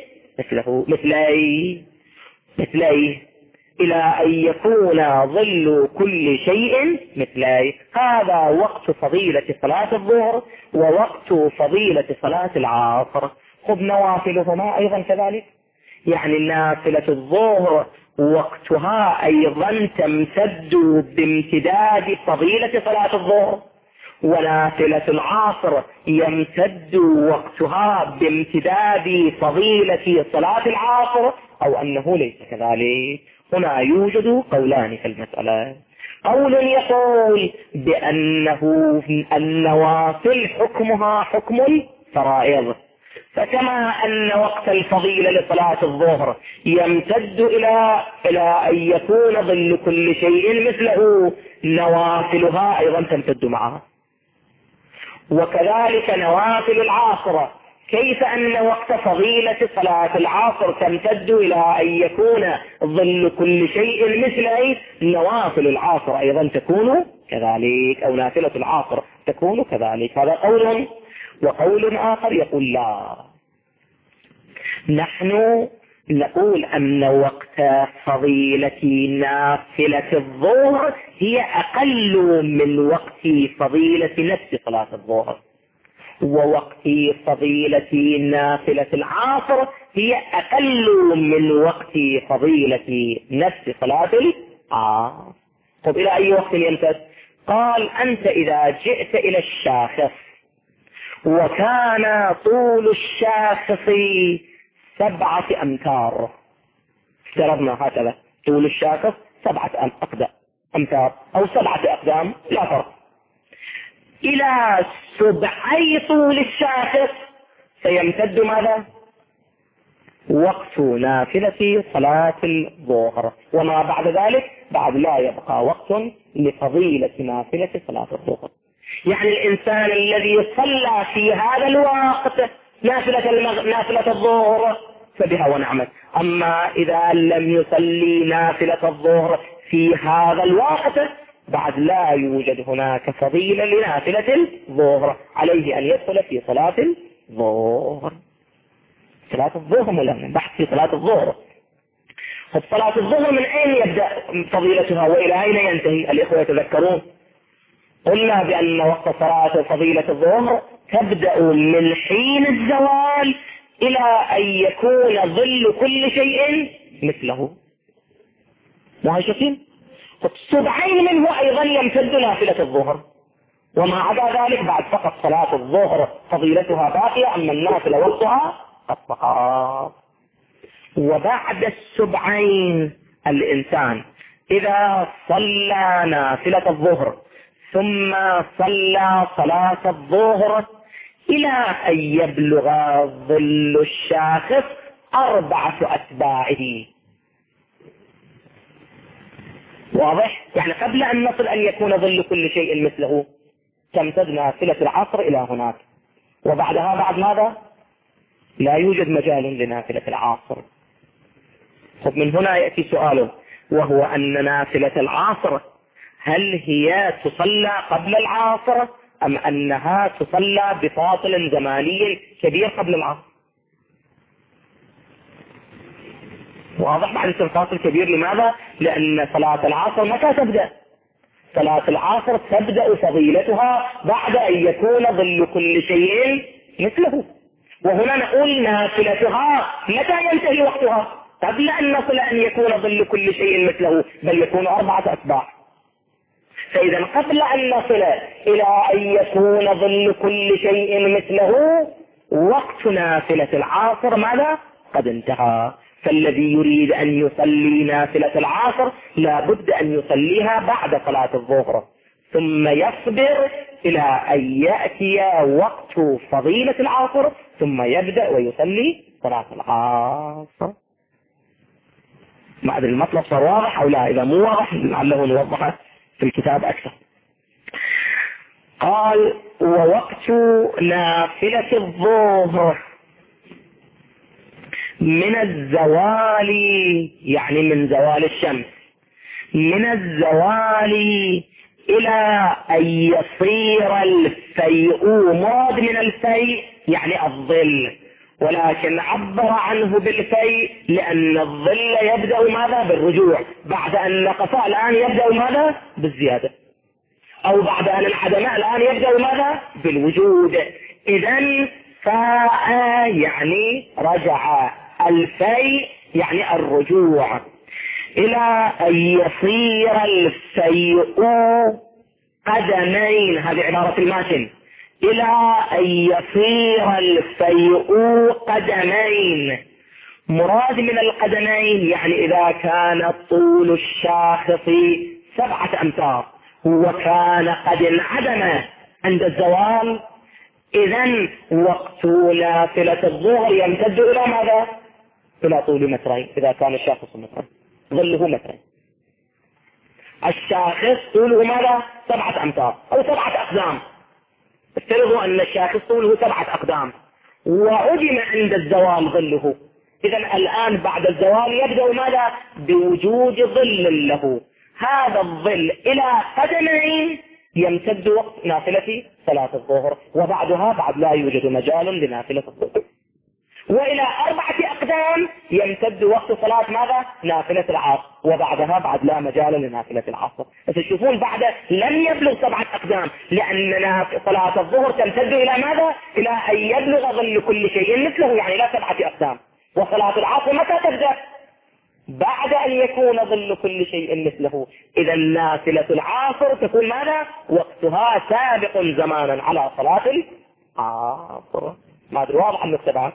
مثليه إلى أن يكون ظل كل شيء مثليه. هذا وقت فضيلة صلاة الظهر ووقت فضيلة صلاة العصر. خذ نوافلهما أيضا كذلك، يعني نافلة الظهر وقتها أيضا تمتد بامتداد فضيلة صلاة الظهر، ونافلة العصر يمتد وقتها بامتداد فضيلة صلاة العصر، أو أنه ليس كذلك. هنا يوجد قولان في المسألة. قول يقول بأنه النوافل حكمها حكم الفرائض، فكما أن وقت الفضيلة لصلاة الظهر يمتد إلى أن يكون ظل كل شيء مثله، نوافلها أيضا تمتد معها. وكذلك نوافل العصر. كيف أن وقت فضيلة صلاة العصر تمتد إلى أن يكون ظل كل شيء مثل نوافل العصر أيضا تكون كذلك، أو نافلة العصر تكون كذلك. هذا قول. وقول آخر يقول لا، نحن نقول أن وقت فضيلة نافلة الظهر هي أقل من وقت فضيلة نفس صلاة الظهر، ووقت فضيلة نافلة العصر هي أقل من وقت فضيلة نفس صلاة العصر. طب إلى أي وقت يمتد؟ قال أنت إذا جئت إلى الشاخص وكان طول الشاخص 7 أمتار، افترضنا هكذا طول الشاخص 7 أمتار أو 7 أقدام لا فرق، إلى سبعي طول الشاخص سيمتد ماذا؟ وقت نافلة صلاة الظهر، وما بعد ذلك بعد لا يبقى وقت لفضيلة نافلة صلاة الظهر. يعني الإنسان الذي صلى في هذا الوقت نافلة الظهر فبها ونعمت. أما إذا لم يصلي نافلة الظهر في هذا الوقت بعد لا يوجد هناك فضيلة لنافلة الظهر، عليه أن يدخل في صلاة الظهر. صلاة الظهر ملهم بحث في صلاة الظهر. صلاة الظهر من أين يبدأ فضيلتها وإلى أين ينتهي؟ الإخوة يتذكرون قلنا بأن وقت صلاة فضيلة الظهر تبدأ من حين الزوال إلى أن يكون ظل كل شيء مثله. مهاجسين سبعين منه أيضا يمتد نافلة الظهر، وما عدا ذلك بعد فقط صلاة الظهر فضيلتها باقية، أما النافلة وقتها قد فقط. وبعد 7 الإنسان إذا صلى نافلة الظهر ثم صلى صلاة الظهر إلى أن يبلغ ظل الشاخص 4 أتباعه. واضح؟ يعني قبل أن نصل أن يكون ظل كل شيء مثله تمتد نافلة العصر إلى هناك، وبعدها بعد ماذا؟ لا يوجد مجال لنافلة العصر. طب من هنا يأتي سؤال، وهو أن نافلة العصر هل هي تصلى قبل العصر أم أنها تصلى بفاصل زماني كبير قبل العصر؟ واضح بعد فاصل كبير. لماذا؟ لأن صلاة العصر متى تبدأ؟ صلاة العصر تبدأ فضيلتها بعد أن يكون ظل كل شيء مثله، وهنا نقول نافلتها متى ينتهي وقتها؟ قبل أن نصل أن يكون ظل كل شيء مثله، بل يكون 4 أتباع. فإذا قبل أن نصل إلى أن يكون ظل كل شيء مثله وقت نافلة العصر ماذا؟ قد انتهى. فالذي يريد أن يصلي نافلة العصر لا بد أن يصليها بعد صلاة الظهر، ثم يصبر إلى أن يأتي وقت فضيلة العصر ثم يبدأ ويصلي صلاة العصر. ما أدري المطلب صار واضح أو لا؟ إذا مو واضح لعله نوضحه في الكتاب أكثر. قال ووقت نافلة الظهر من الزوال، يعني من زوال الشمس، من الزوال إلى أن يصير الفيء. مراد من الفيء يعني الظل، ولكن عبر عنه بالفيء لأن الظل يبدأ ماذا؟ بالرجوع. بعد أن نقص الآن يبدأ ماذا؟ بالزيادة، أو بعد أن انعدم الآن يبدأ ماذا؟ بالوجود. إذن فاء يعني رجع، الفيء يعني الرجوع. إلى أن يصير الفيء قدمين، هذه عبارة الماتن، إلى أن يصير الفيء قدمين. مراد من القدمين يعني إذا كان طول الشاخص 7 أمتار وكان قد انعدم عند الزوال، إذن وقت نافلة الظهر يمتد إلى ماذا؟ إلى طول 2 متر. إذا كان الشاخص 2 متر ظله 2 متر، الشاخص طوله ماذا؟ 7 أمتار أو 7 أقدام. افترضوا أن الشاخص طوله 7 أقدام وعدم عند الزوال ظله، إذا الآن بعد الزوال يبدأ ماذا؟ بوجود ظل له. هذا الظل إلى قدمين يمتد وقت نافلة صلاة الظهر، وبعدها بعد لا يوجد مجال لنافلة الظهر. وإلى 4 أقدام يمتد وقت صلاة ماذا؟ نافلة العصر، وبعدها بعد لا مجال لنافلة العصر. فتشوفون بعد لم يبلغ 7 أقدام، لأن صلاة الظهر تمتد إلى ماذا؟ إلى أن يبلغ ظل كل شيء مثله، يعني لا 7 أقدام. وصلاة العصر متى تبدأ؟ بعد أن يكون ظل كل شيء مثله. إذا نافلة العصر تكون ماذا؟ وقتها سابق زمانا على صلاة العصر. ما أدري واضح المكتبات.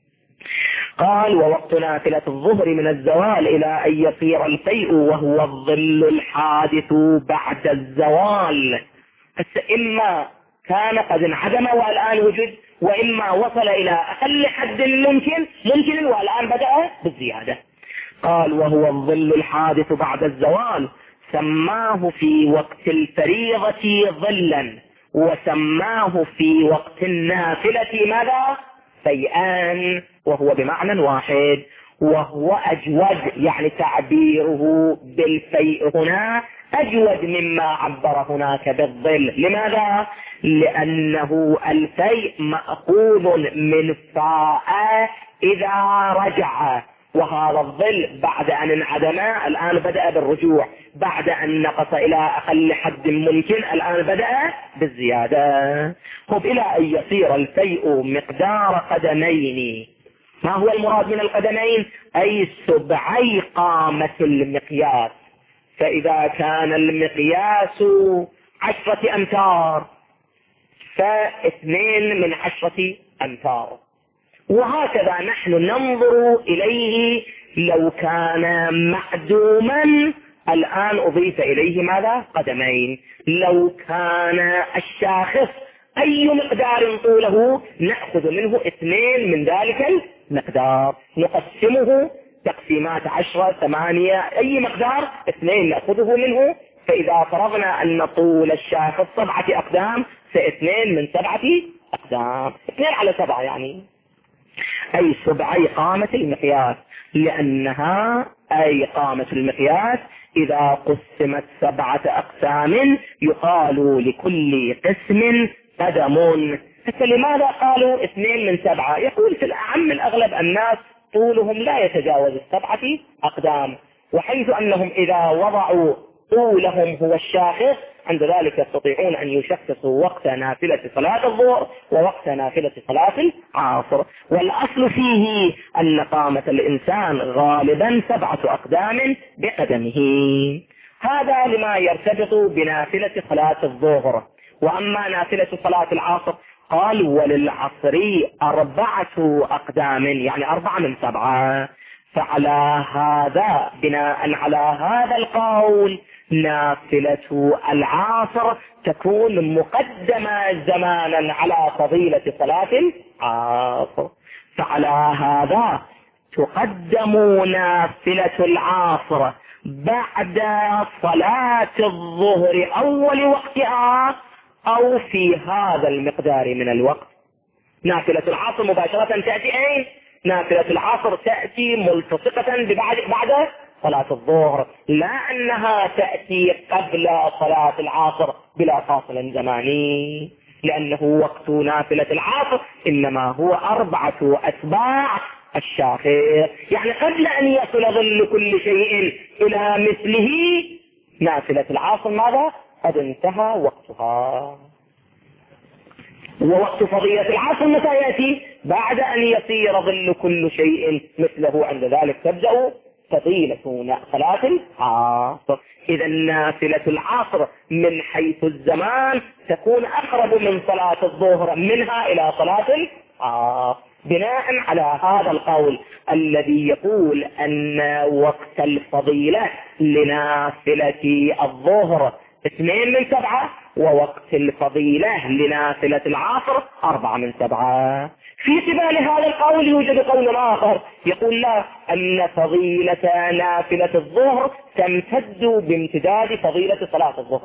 قال: ووقت نافلة الظهر من الزوال إلى أن يصير الفيء وهو الظل الحادث بعد الزوال. إما كان قد انعدم والآن وجد، وإما وصل إلى أقل حد ممكن والآن بدأ بالزيادة. قال: وهو الظل الحادث بعد الزوال سماه في وقت الفريضة ظلا، وسماه في وقت النافلة ماذا؟ فيئان، وهو بمعنى واحد. وهو أجود، يعني تعبيره بالفيء هنا أجود مما عبر هناك بالظل. لماذا؟ لأنه الفيء مأخوذ من فاء إذا رجع، وهذا الظل بعد أن انعدم الآن بدأ بالرجوع، بعد أن نقص إلى أقل حد ممكن الآن بدأ بالزيادة. إلى أن يصير الفيء مقدار قدمين. ما هو المراد من القدمين؟ أي سبعي قامة المقياس. فإذا كان المقياس 10 أمتار ف2 من 10 أمتار، وهكذا نحن ننظر إليه. لو كان معدوما الآن أضيف إليه ماذا؟ قدمين. لو كان الشاخص أي مقدار طوله نأخذ منه 2 من ذلك المقدار، نقسمه تقسيمات 10 8 أي مقدار 2 نأخذه منه. فإذا فرضنا أن طول الشاخص 7 أقدام ف2 من 7 أقدام، 2 على 7 يعني أي سبعي قامة المقياس، لأنها أي قامة المقياس إذا قسمت 7 أقسام يقال لكل قسم قدم. فلماذا قالوا 2 من 7؟ يقول في الأعم الأغلب الناس طولهم لا يتجاوز 7 أقدام، وحيث أنهم إذا وضعوا طولهم هو الشاخص عند ذلك يستطيعون أن يشخصوا وقت نافلة صلاة الظهر ووقت نافلة صلاة العصر. والأصل فيه أن قامة الإنسان غالبا 7 أقدام بقدمه. هذا لما يرتبط بنافلة صلاة الظهر. وأما نافلة صلاة العصر قال: وللعصر 4 أقدام، يعني 4 من 7. فعلى هذا بناء على هذا القول نافلة العصر تكون مقدمة زمانا على فضيلة صلاة العصر. فعلى هذا تقدم نافلة العصر بعد صلاة الظهر أول وقتها أو في هذا المقدار من الوقت. نافلة العصر مباشرة تأتي أين؟ نافلة العصر تأتي ملتصقة بعد صلاة الظهر، لا أنها تأتي قبل صلاة العصر بلا فاصل زماني، لأنه وقت نافلة العصر إنما هو 4 أتباع الشاخص، يعني قبل أن يصل ظل كل شيء إلى مثله نافلة العصر ماذا؟ قد انتهى وقتها. ووقت فضيلة العصر متى يأتي؟ بعد أن يصير ظل كل شيء مثله، عند ذلك تبدأ فضيلة صلاة العصر. إذا نافلة العصر من حيث الزمان تكون أقرب من صلاة الظهر منها إلى صلاة العصر، بناء على هذا القول الذي يقول أن وقت الفضيلة لنافلة الظهر 2 من 7، ووقت الفضيلة لنافلة العصر 4 من 7. في قبال هذا القول يوجد قول آخر يقول لا، أن فضيلة نافلة الظهر تمتد بامتداد فضيلة صلاة الظهر،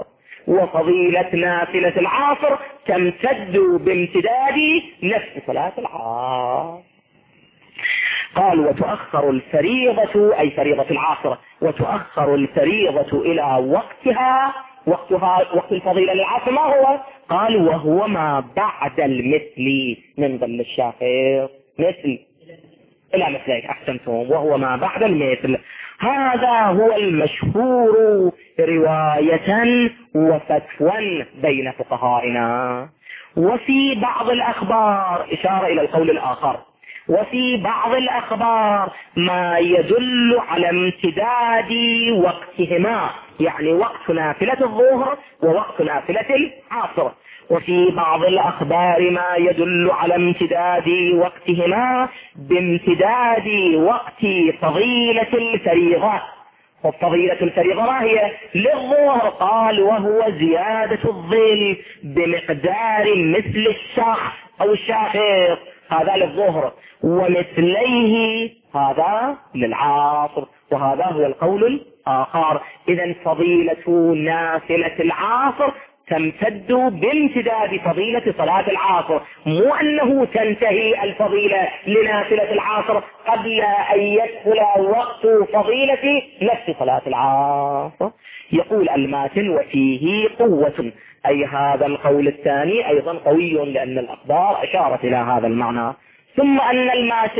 وفضيلة نافلة العصر تمتد بامتداد نفس صلاة العصر. قال وتؤخر الفريضة أي فريضة العصر، وتؤخر الفريضة إلى وقتها وقت الفضيلة للعصر ما هو؟ قال وهو ما بعد المثل من ضمن الشاخص مثل إلى مثلك أحسنتم، وهو ما بعد المثل. هذا هو المشهور رواية وفتوى بين فقهائنا. وفي بعض الأخبار إشارة إلى القول الآخر، وفي بعض الأخبار ما يدل على امتداد وقتهما، يعني وقت نافلة الظهر ووقت نافلة العصر. وفي بعض الأخبار ما يدل على امتداد وقتهما بامتداد وقت فضيلة الفريضة. وفضيلة الفريضة ما هي؟ للظهر قال وهو زيادة الظل بمقدار مثل الشخص أو الشاخص، هذا للظهر، ومثليه هذا للعصر، وهذا هو القول الآخر. إذن فضيلة نافلة العصر تمتد بامتداد فضيلة صلاة العصر، مو أنه تنتهي الفضيلة لنافلة العصر قبل أن يدخل وقت فضيلة نفس صلاة العصر. يقول الماتن وفيه قوة، أي هذا القول الثاني أيضا قوي لأن الأخبار أشارت إلى هذا المعنى. ثم أن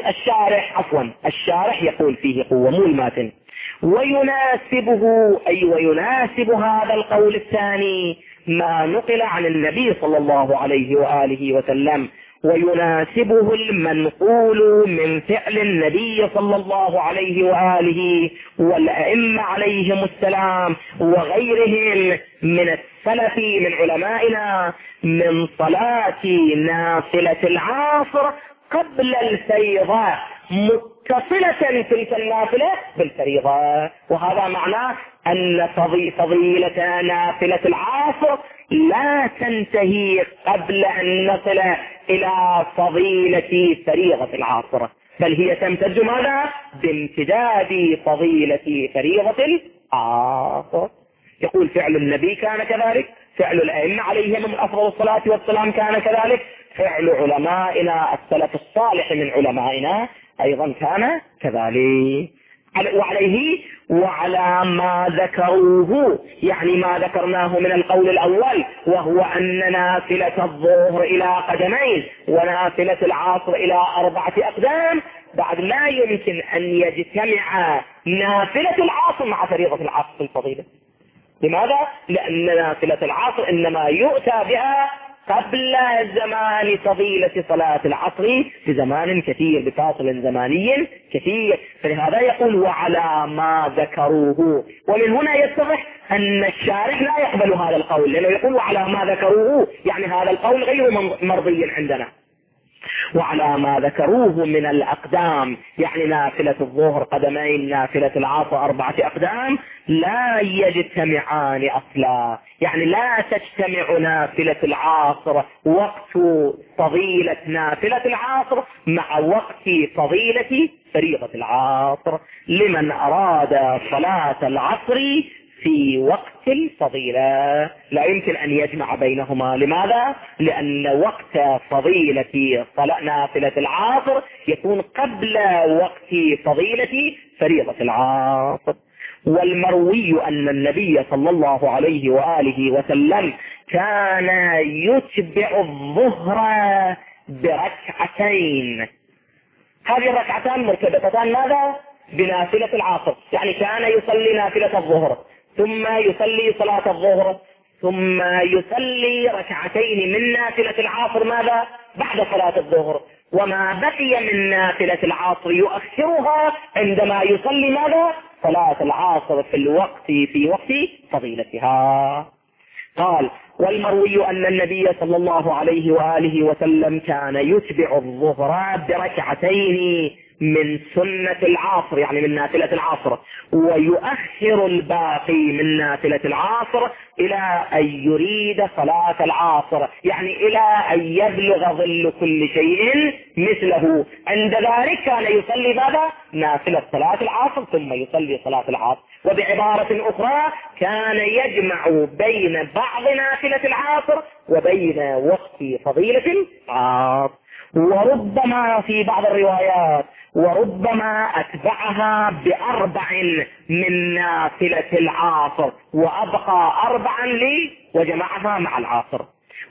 الشارح يقول فيه قوة مو الماتن. ويناسبه أي ويناسب هذا القول الثاني ما نقل عن النبي صلى الله عليه وآله وسلم، ويناسبه المنقول من فعل النبي صلى الله عليه وآله والأئمة عليهم السلام وغيرهم من السلف من علمائنا من صلاة نافلة العصر قبل الفريضة متصلة تلك النافلة بالفريضة. وهذا معناه أن فضيلة نافلة العصر لا تنتهي قبل أن نصل إلى فضيلة فريضة العصر، بل هي تمتد ماذا؟ بامتداد فضيلة فريضة العصر. يقول فعل النبي كان كذلك، فعل الأئمة عليهم أفضل الصلاة والسلام كان كذلك، فعل علمائنا السلف الصالح من علمائنا أيضا كان كذلك. وعليه وعلى ما ذكروه، يعني ما ذكرناه من القول الأول، وهو أن نافلة الظهر إلى قدمين ونافلة العصر إلى 4 أقدام، بعد لا يمكن أن يجتمع نافلة العصر مع فريضة العصر في الفضيلة. لماذا؟ لأن نافلة العصر إنما يؤتى بها قبل زمان فضيلة صلاة العصر بزمان كثير، بفاصل زماني كثير، فلهذا يقول وعلى ما ذكروه. ومن هنا يتضح أن الشارح لا يقبل هذا القول، لأنه يقول وعلى ما ذكروه، يعني هذا القول غير مرضي عندنا. وعلى ما ذكروه من الأقدام، يعني نافلة الظهر قدمين، نافلة العصر 4 أقدام، لا يجتمعان أصلا، يعني لا تجتمع نافلة العصر وقت فضيلة نافلة العصر مع وقت فضيلة فريضة العصر لمن أراد صلاة العصر في وقت الفضيلة، لا يمكن أن يجمع بينهما. لماذا؟ لأن وقت فضيلة نافلة العصر يكون قبل وقت فضيلة فريضة العصر. والمروي أن النبي صلى الله عليه وآله وسلم كان يتبع الظهر بركعتين، هذه الركعتان مرتبطتان ماذا؟ بنافلة العصر، يعني كان يصلي نافلة الظهر ثم يصلي صلاة الظهر ثم يصلي ركعتين من نافلة العصر ماذا؟ بعد صلاة الظهر، وما بقي من نافلة العصر يؤخرها عندما يصلي ماذا؟ صلاة العصر في وقت فضيلتها. قال والمروي أن النبي صلى الله عليه وآله وسلم كان يتبع الظهر بركعتين من سنة العصر يعني من نافلة العصر، ويؤخر الباقي من نافلة العصر إلى أن يريد صلاة العصر، يعني إلى أن يبلغ ظل كل شيء مثله. عند ذلك كان يصلي ماذا؟ نافلة صلاة العصر ثم يصلي صلاة العصر. وبعبارة أخرى كان يجمع بين بعض نافلة العصر وبين وقت فضيلة العصر. وربما في بعض الروايات وربما أتبعها ب4 من نافلة العصر وأبقى 4 لي وجمعها مع العصر.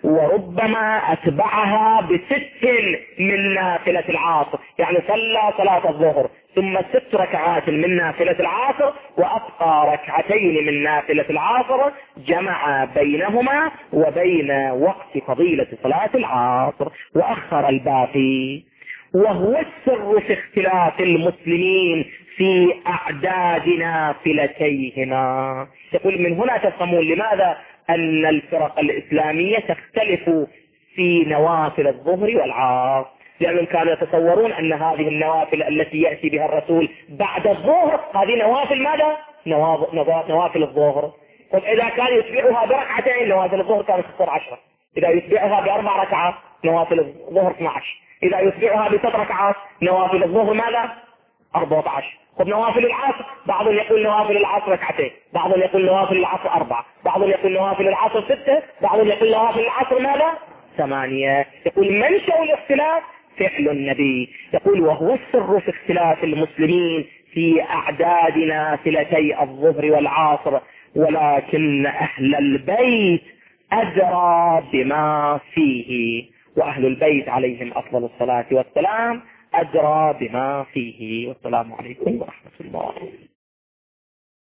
وربما أتبعها ب6 من نافلة العصر، يعني صلى صلاة الظهر ثم 6 ركعات من نافلة العصر وأبقى 2 من نافلة العصر، جمع بينهما وبين وقت فضيلة صلاة العصر وأخر الباقي. وهو السر في اختلاف المسلمين في أعداد نافلتيهما. يقول من هنا تفهمون لماذا أن الفرق الإسلامية تختلف في نوافل الظهر والعصر، لأنهم كانوا يتصورون أن هذه النوافل التي يأتي بها الرسول بعد الظهر هذه نوافل ماذا؟ نوافل الظهر. إذا كان يتبعها ب2 نوافل الظهر كانت تصير 10، إذا يتبعها ب4 ركعات نوافل الظهر 12، إذا يتبعها ب6 ركعات نوافل الظهر ماذا؟ 14. طب نوافل العصر بعضهم يقول نوافل العصر 2، بعضهم يقول نوافل العصر 4، بعضهم يقول نوافل العصر 6، بعضهم يقول نوافل العصر ماذا؟ 8. يقول منشأ الاختلاف فعل النبي. يقول وهو السر في اختلاف المسلمين في أعداد نافلتي الظهر والعصر، ولكن أهل البيت أدرى بما فيه، وأهل البيت عليهم أفضل الصلاة والسلام أدرى بما فيه. والسلام عليكم ورحمة الله.